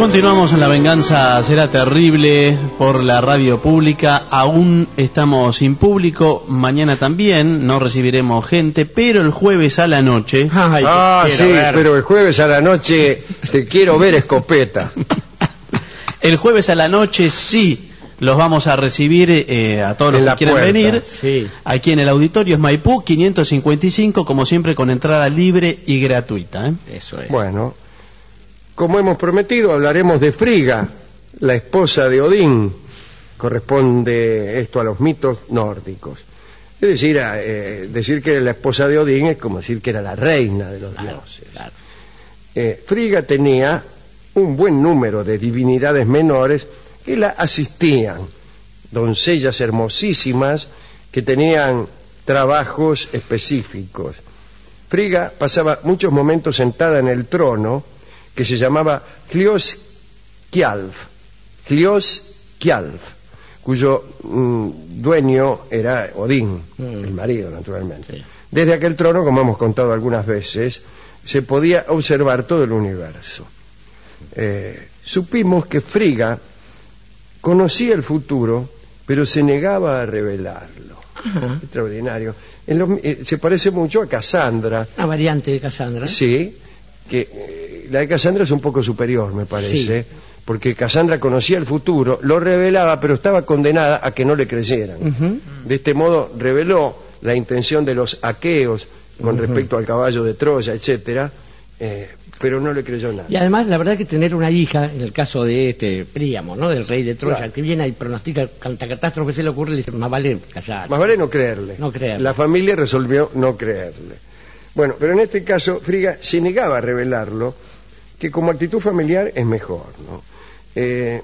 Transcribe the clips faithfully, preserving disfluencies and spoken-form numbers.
Continuamos en La Venganza Será Terrible por la radio pública. Aún estamos sin público. Mañana también no recibiremos gente, pero el jueves a la noche... Ay, ah, sí, ver. Pero el jueves a la noche te quiero ver, escopeta. El jueves a la noche sí los vamos a recibir eh, a todos los que quieran puerta. venir. Sí. Aquí en el auditorio es Maipú quinientos cincuenta y cinco, como siempre con entrada libre y gratuita. ¿eh? Eso es. Bueno, como hemos prometido, hablaremos de Frigga, la esposa de Odín. Corresponde esto a los mitos nórdicos. Es decir, a, eh, decir que era la esposa de Odín es como decir que era la reina de los Claro, dioses. claro. Eh, Frigga tenía un buen número de divinidades menores que la asistían, doncellas hermosísimas que tenían trabajos específicos. Frigga pasaba muchos momentos sentada en el trono que se llamaba Hljóðskjalf, Hljóðskjalf, cuyo mm, dueño era Odín, mm. el marido, naturalmente. Sí. Desde aquel trono, como hemos contado algunas veces, se podía observar todo el universo. Eh, supimos que Frigga conocía el futuro, pero se negaba a revelarlo. Ajá. Extraordinario. En lo, eh, se parece mucho a Casandra. Una variante de Casandra. Sí, que eh, la de Casandra es un poco superior, me parece, sí. Porque Casandra conocía el futuro, lo revelaba, pero estaba condenada a que no le creyeran. Uh-huh. De este modo reveló la intención de los aqueos con uh-huh. respecto al caballo de Troya, etcétera, eh, pero no le creyó nada. Y además, la verdad que tener una hija, en el caso de este Príamo, ¿no? Del rey de Troya, claro. que viene y pronostica tanta catástrofe se le ocurre, le dice, más vale callar. Más vale no creerle. No creerle. La familia resolvió no creerle. Bueno, pero en este caso Frigga se negaba a revelarlo, que como actitud familiar es mejor, ¿no? Eh,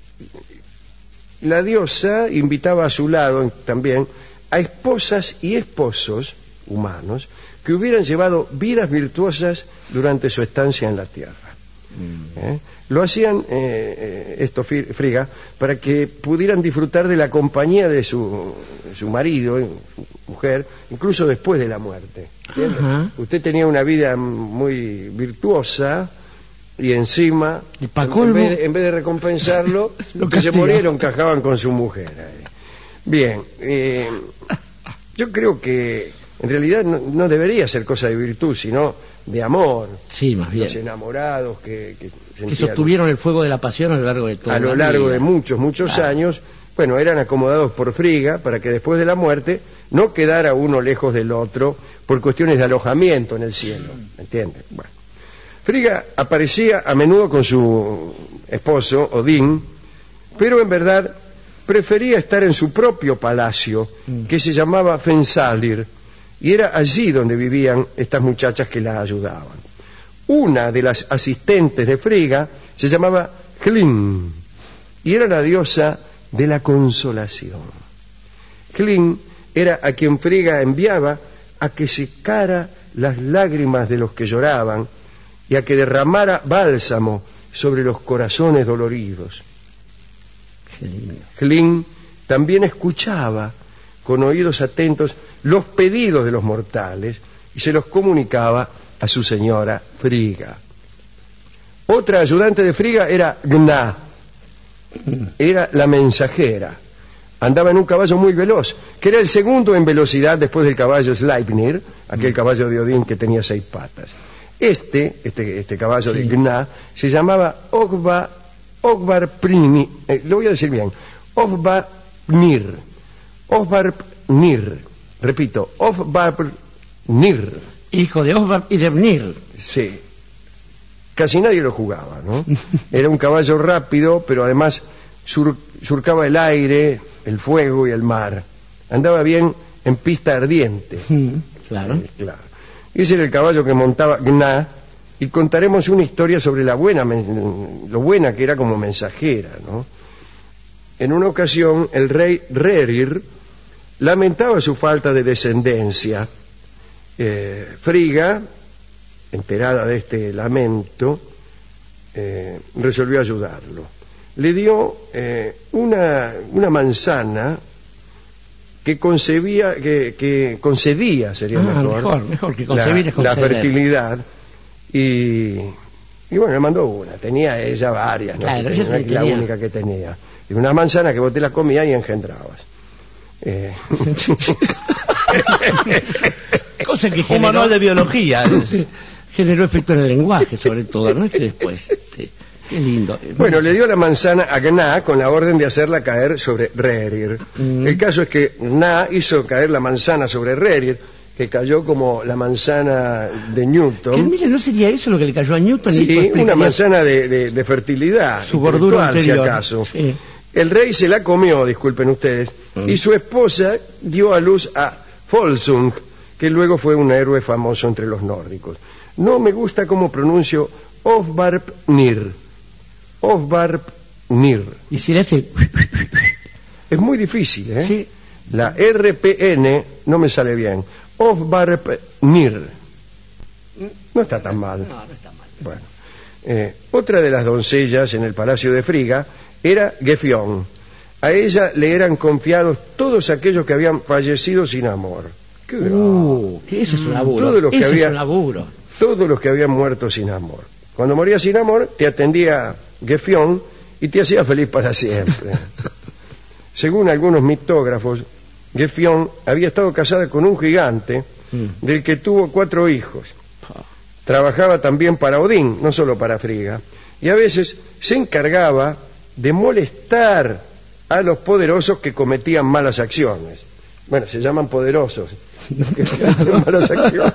la diosa invitaba a su lado también a esposas y esposos humanos que hubieran llevado vidas virtuosas durante su estancia en la tierra. Mm. ¿Eh? Lo hacían eh, esto Frigga para que pudieran disfrutar de la compañía de su, de su marido, su mujer, incluso después de la muerte. Uh-huh. Usted tenía una vida muy virtuosa y encima, ¿Y en, vez de, en vez de recompensarlo, los que se murieron encajaban con su mujer. Bien, eh, yo creo que en realidad no, no debería ser cosa de virtud, sino de amor. Sí, más bien. Los enamorados que, que, que sostuvieron el fuego de la pasión a lo largo de todo. A lo largo de muchos, muchos claro. años, bueno, eran acomodados por Frigga para que después de la muerte no quedara uno lejos del otro por cuestiones de alojamiento en el cielo. ¿Me entiende? Bueno. Frigga aparecía a menudo con su esposo, Odín, pero en verdad prefería estar en su propio palacio, que se llamaba Fensalir, y era allí donde vivían estas muchachas que la ayudaban. Una de las asistentes de Frigga se llamaba Hlin, y era la diosa de la consolación. Hlin era a quien Frigga enviaba a que secara las lágrimas de los que lloraban y a que derramara bálsamo sobre los corazones doloridos. Hlin también escuchaba con oídos atentos los pedidos de los mortales y se los comunicaba a su señora Frigga. Otra ayudante de Frigga era Gná, era la mensajera. Andaba en un caballo muy veloz, que era el segundo en velocidad después del caballo Sleipnir, aquel caballo de Odín que tenía seis patas. Este, este, este caballo sí. de Gná, se llamaba Ogva, Ogvarpnir, eh, lo voy a decir bien, Ogvarpnir, Ogvarpnir, repito, Ogvarpnir. Hijo de Ogvar y de Pnir. Sí, casi nadie lo jugaba, ¿no? Era un caballo rápido, pero además sur, surcaba el aire, el fuego y el mar. Andaba bien en pista ardiente. Claro. Eh, claro. Ese era el caballo que montaba Gná, y contaremos una historia sobre la buena, lo buena que era como mensajera, ¿no? En una ocasión, el rey Rerir lamentaba su falta de descendencia. Eh, Frigga, enterada de este lamento, eh, resolvió ayudarlo. Le dio eh, una, una manzana que concebía, que, que concedía, sería ah, mejor, mejor, mejor que concebir la, es conceder. la fertilidad, y Y bueno, le mandó una. Tenía ella varias, ¿no? Claro, ella Tenía- sí la tenía. única que tenía. Y una manzana que vos te la comías y engendrabas. Eh, Cosa que Un generó, manual de biología. generó efecto en el lenguaje, sobre todo, ¿no? Que después, este, qué lindo. Bueno, le dio la manzana a Gná con la orden de hacerla caer sobre Rerir. Mm. El caso es que Gná hizo caer la manzana sobre Rerir, que cayó como la manzana de Que, Newton. mire, ¿no sería eso lo que le cayó a Newton? Y Sí, después una explicaría manzana de, de- de fertilidad. su gordura intelectual, si anterior. acaso. Sí. El rey se la comió, disculpen ustedes, Mm. y su esposa dio a luz a Volsung, que luego fue un héroe famoso entre los nórdicos. No me gusta cómo pronuncio Ofvarpnir. Ofvarpnir. Y si le hace... Es muy difícil, ¿eh? Sí. La R P N no me sale bien. Ofvarpnir. No está tan mal. No, no está mal. Bueno, eh, otra de las doncellas en el palacio de Friga era Gefion. A ella le eran confiados todos aquellos que habían fallecido sin amor. Qué bravo. Uh, que eso es un laburo. Todo lo que Eso había- es un laburo. Todos los que habían muerto sin amor. Cuando morías sin amor, te atendía Gefion y te hacía feliz para siempre. Según algunos mitógrafos, Gefion había estado casada con un gigante Mm. del que tuvo cuatro hijos. Trabajaba también para Odín, no solo para Friga, y a veces se encargaba de molestar a los poderosos que cometían malas acciones. Bueno, se llaman poderosos, los que cometen malas acciones.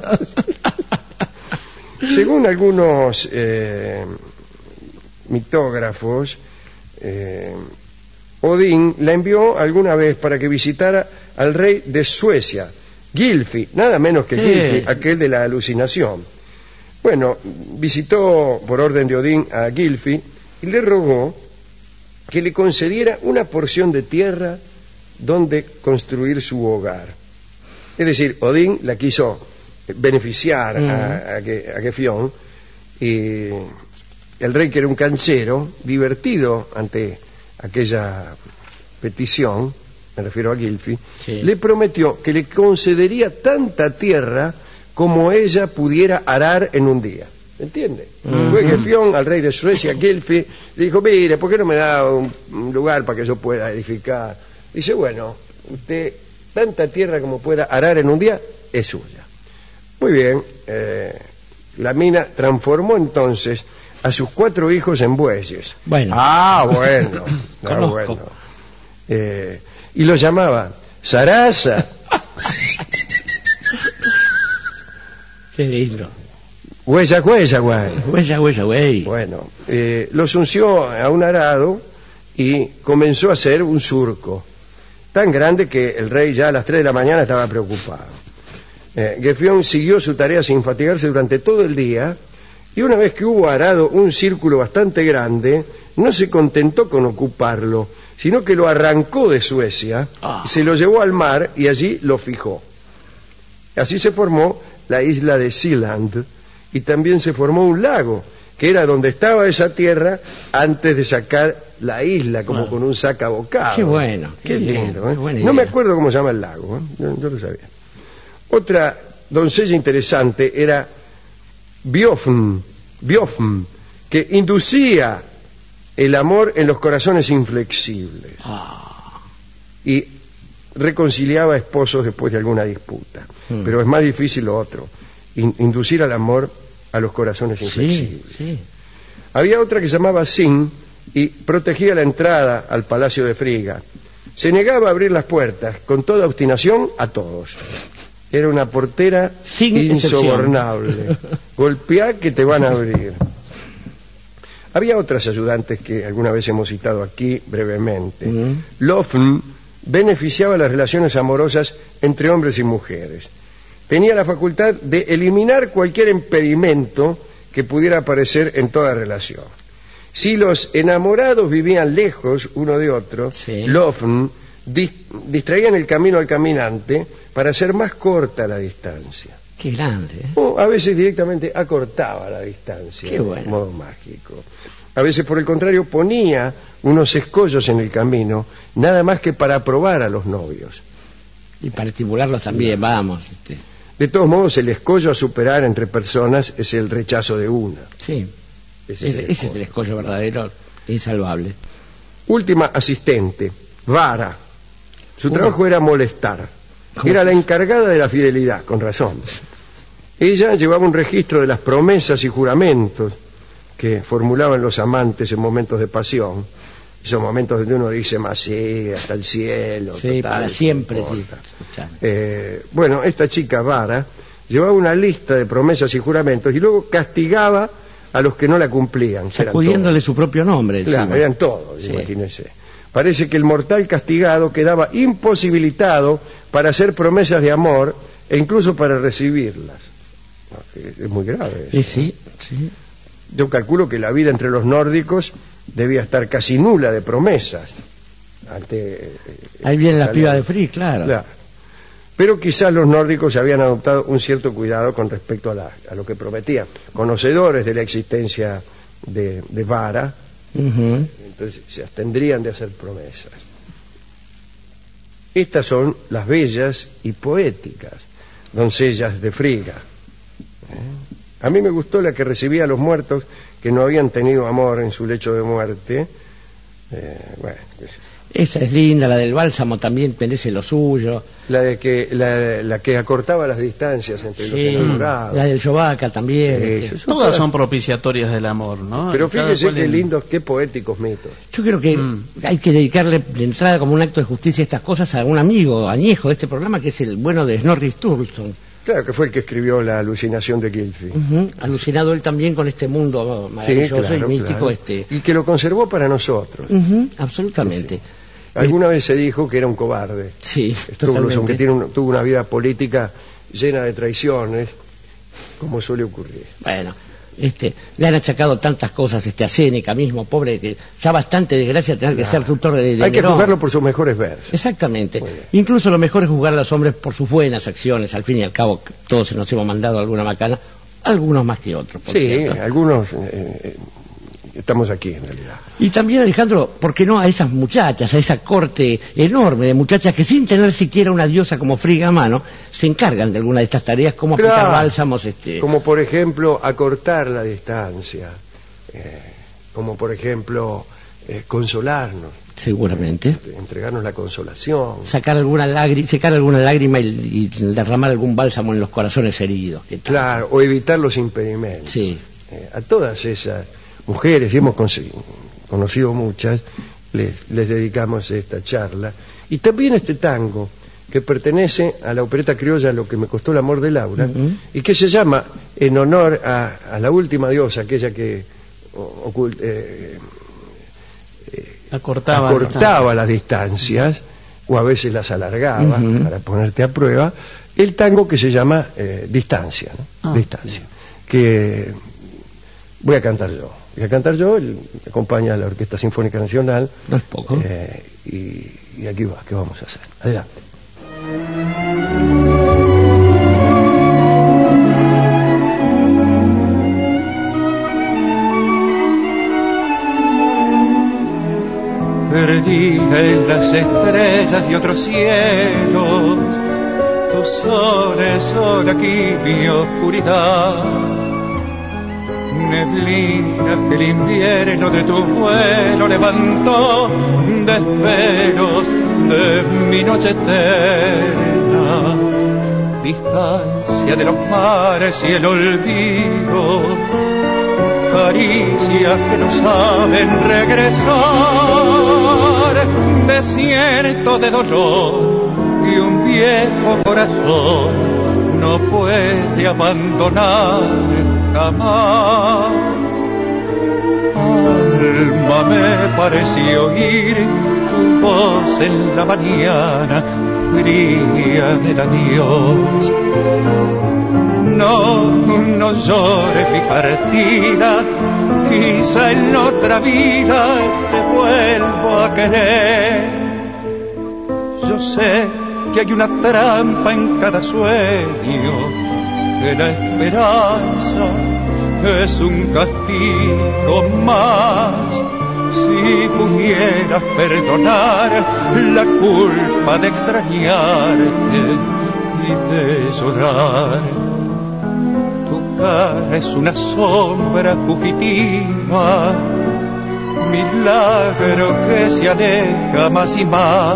Según algunos eh, mitógrafos, eh, Odín la envió alguna vez para que visitara al rey de Suecia, Gylfi, nada menos que Sí. Gylfi, aquel de la alucinación. Bueno, visitó por orden de Odín a Gylfi y le rogó que le concediera una porción de tierra donde construir su hogar. Es decir, Odín la quiso beneficiar Mm. a, a, Ge- a Gefion, y el rey, que era un canchero, divertido ante aquella petición, me refiero a Gylfi, Sí. le prometió que le concedería tanta tierra como ella pudiera arar en un día. ¿Entiende? Fue Gefion al rey de Suecia, Gylfi, le dijo: mire, ¿por qué no me da un, un lugar para que yo pueda edificar? Dice: bueno, usted, tanta tierra como pueda arar en un día es suya. Muy bien, eh, la mina transformó entonces a sus cuatro hijos en bueyes. Bueno. Ah, bueno. ah, Conozco. bueno. Eh, y los llamaba Sarasa, Qué lindo. Huella, Huella, güey. Huella, huella, güey. Bueno, eh, los unció a un arado y comenzó a hacer un surco tan grande que el rey ya a las tres de la mañana estaba preocupado. Eh, Gefion siguió su tarea sin fatigarse durante todo el día, y una vez que hubo arado un círculo bastante grande, no se contentó con ocuparlo, sino que lo arrancó de Suecia, Ah. se lo llevó al mar y allí lo fijó. Así se formó la isla de Sealand, y también se formó un lago, que era donde estaba esa tierra antes de sacar la isla, como Ah. con un sacabocado. Qué bueno, Qué, qué bien, lindo, ¿eh? qué buena No me idea. acuerdo cómo se llama el lago, ¿eh? yo, yo lo sabía. Otra doncella interesante era Biofn, Biofn, que inducía el amor en los corazones inflexibles Ah. y reconciliaba esposos después de alguna disputa. Mm. Pero es más difícil lo otro, in- inducir al amor a los corazones Sí, inflexibles. sí. Había otra que se llamaba Sin y protegía la entrada al palacio de Friga. Se negaba a abrir las puertas con toda obstinación a todos. Era una portera Sin insobornable. Golpeá que te van a abrir. Había otras ayudantes que alguna vez hemos citado aquí brevemente. Mm. Lofn beneficiaba las relaciones amorosas entre hombres y mujeres. Tenía la facultad de eliminar cualquier impedimento que pudiera aparecer en toda relación. Si los enamorados vivían lejos uno de otro, Sí. Lofn dis- distraían el camino al caminante para hacer más corta la distancia. Qué grande. ¿eh? O a veces directamente acortaba la distancia Qué bueno. de modo mágico. A veces, por el contrario, ponía unos escollos en el camino, nada más que para probar a los novios. Y para estimularlos también, vamos. Este. De todos modos, el escollo a superar entre personas es el rechazo de una. Sí. Ese, Ese, es, el ese es el escollo verdadero, insalvable. Última asistente, Vara. Su ¿Cómo? trabajo era molestar. ¿Cómo? Era la encargada de la fidelidad, con razón. Ella llevaba un registro de las promesas y juramentos que formulaban los amantes en momentos de pasión. Esos momentos donde uno dice, más sí, hasta el cielo. Sí, total, para no siempre. importa. Sí. Eh, bueno, esta chica Vara llevaba una lista de promesas y juramentos y luego castigaba a los que no la cumplían. que eran Sacudiéndole todos. su propio nombre. Claro, encima. eran todos, Sí. imagínense. Parece que el mortal castigado quedaba imposibilitado para hacer promesas de amor e incluso para recibirlas. Es muy grave eso. Sí, sí, sí. Yo calculo que la vida entre los nórdicos debía estar casi nula de promesas. Ante, eh, Ahí viene la la piba ley. de Free, claro. Claro. Pero quizás los nórdicos habían adoptado un cierto cuidado con respecto a, la- a lo que prometían. Conocedores de la existencia de, de Vara, Ujú. entonces se abstendrían de hacer promesas. Estas son las bellas y poéticas doncellas de Friga. ¿Eh? A mí me gustó la que recibía a los muertos que no habían tenido amor en su lecho de muerte. Eh, bueno, qué sé yo. Esa es linda, la del bálsamo también merece lo suyo. la de que la, la que acortaba las distancias entre los Sí, enamorados. la del Yovaca también. Eso, este. son Todas todas- son propiciatorias del amor, ¿no? Pero Cada fíjese cual qué en- lindos, qué poéticos mitos. Yo creo que Mm. hay que dedicarle de entrada como un acto de justicia a estas cosas a un amigo añejo de este programa que es el bueno de Snorri Sturluson. Claro que fue el que escribió La alucinación de Gylfi. Ujú. Alucinado él también con este mundo maravilloso y místico. claro. este Y que lo conservó para nosotros. Ujú, absolutamente. Alguna vez se dijo que era un cobarde. Sí, Sturluson, totalmente. que tiene un- tuvo una vida política llena de traiciones, como suele ocurrir. Bueno, este, le han achacado tantas cosas este, a Séneca mismo, pobre, que ya bastante desgracia tener que ser tutor de, de Hay que Nerón. juzgarlo por sus mejores versos. Exactamente. Muy bien. Incluso lo mejor es juzgar a los hombres por sus buenas acciones. Al fin y al cabo, todos se nos hemos mandado alguna macana, algunos más que otros, por Sí, cierto. algunos eh, eh, estamos aquí en realidad. Y también, Alejandro, ¿por qué no a esas muchachas, a esa corte enorme de muchachas que sin tener siquiera una diosa como Friga a mano, se encargan de alguna de estas tareas, como aplicar Claro, bálsamos? Este... Como por ejemplo acortar la distancia, eh, como por ejemplo eh, consolarnos, Seguramente. entregarnos la consolación. Sacar alguna lágrima, secar alguna lágrima y, y derramar algún bálsamo en los corazones heridos. ¿Qué tal? Claro, o evitar los impedimentos. Sí. Eh, a todas esas mujeres, y hemos conse- conocido muchas, les, les dedicamos esta charla. Y también este tango, que pertenece a la opereta criolla Lo que me costó el amor de Laura, Ujú. y que se llama en honor a, a la última diosa, aquella que o- ocult- eh, Acortaba. acortaba las distancias, o a veces las alargaba, Ujú. para ponerte a prueba, el tango que se llama eh, Distancia, ¿no? Ah. Distancia, que voy a cantar yo. Voy a cantar yo, él me acompaña a la Orquesta Sinfónica Nacional, No es poco. eh, y, y aquí va, ¿qué vamos a hacer? Adelante. Perdida en las estrellas de otros cielos, tus soles son aquí mi oscuridad. Neblinas que el invierno de tu vuelo levantó, desvelos de mi noche eterna. Distancia de los mares y el olvido, caricias que no saben regresar, desierto de dolor que un viejo corazón no puede abandonar jamás. Alma, me pareció oír tu voz en la mañana fría del adiós. No, no llores mi partida, quizá en otra vida te vuelvo a querer. Yo sé que hay una trampa en cada sueño, que la esperanza es un castigo más. Si pudieras perdonar la culpa de extrañarte y de llorar, tu cara es una sombra fugitiva, milagro que se aleja más y más.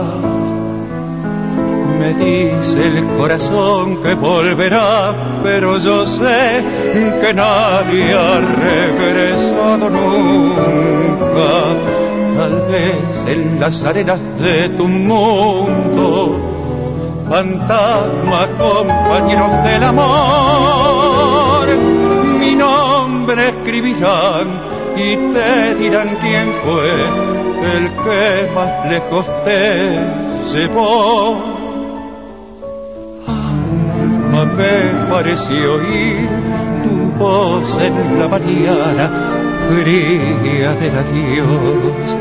Me dice el corazón que volverá, pero yo sé que nadie ha regresado nunca. Tal vez en las arenas de tu mundo, fantasmas, compañeros del amor, mi nombre escribirán y te dirán quién fue el que más lejos te llevó. Alma, me pareció oír tu voz en la mañana fría del adiós.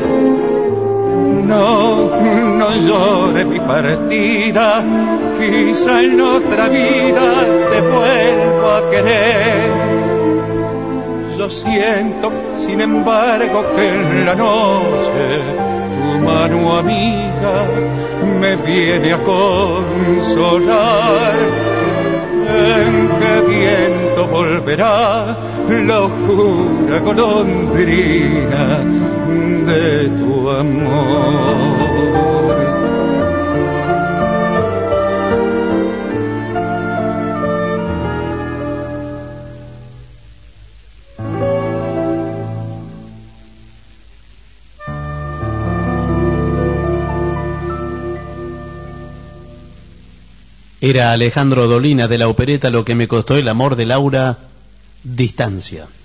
No, no llore mi partida, quizá en otra vida te vuelvo a querer. Yo siento, sin embargo, que en la noche tu mano amiga me viene a consolar. ¿En qué viento volverá la oscura golondrina de tu amor? Era Alejandro Dolina de la opereta Lo que me costó el amor de Laura, Distancia.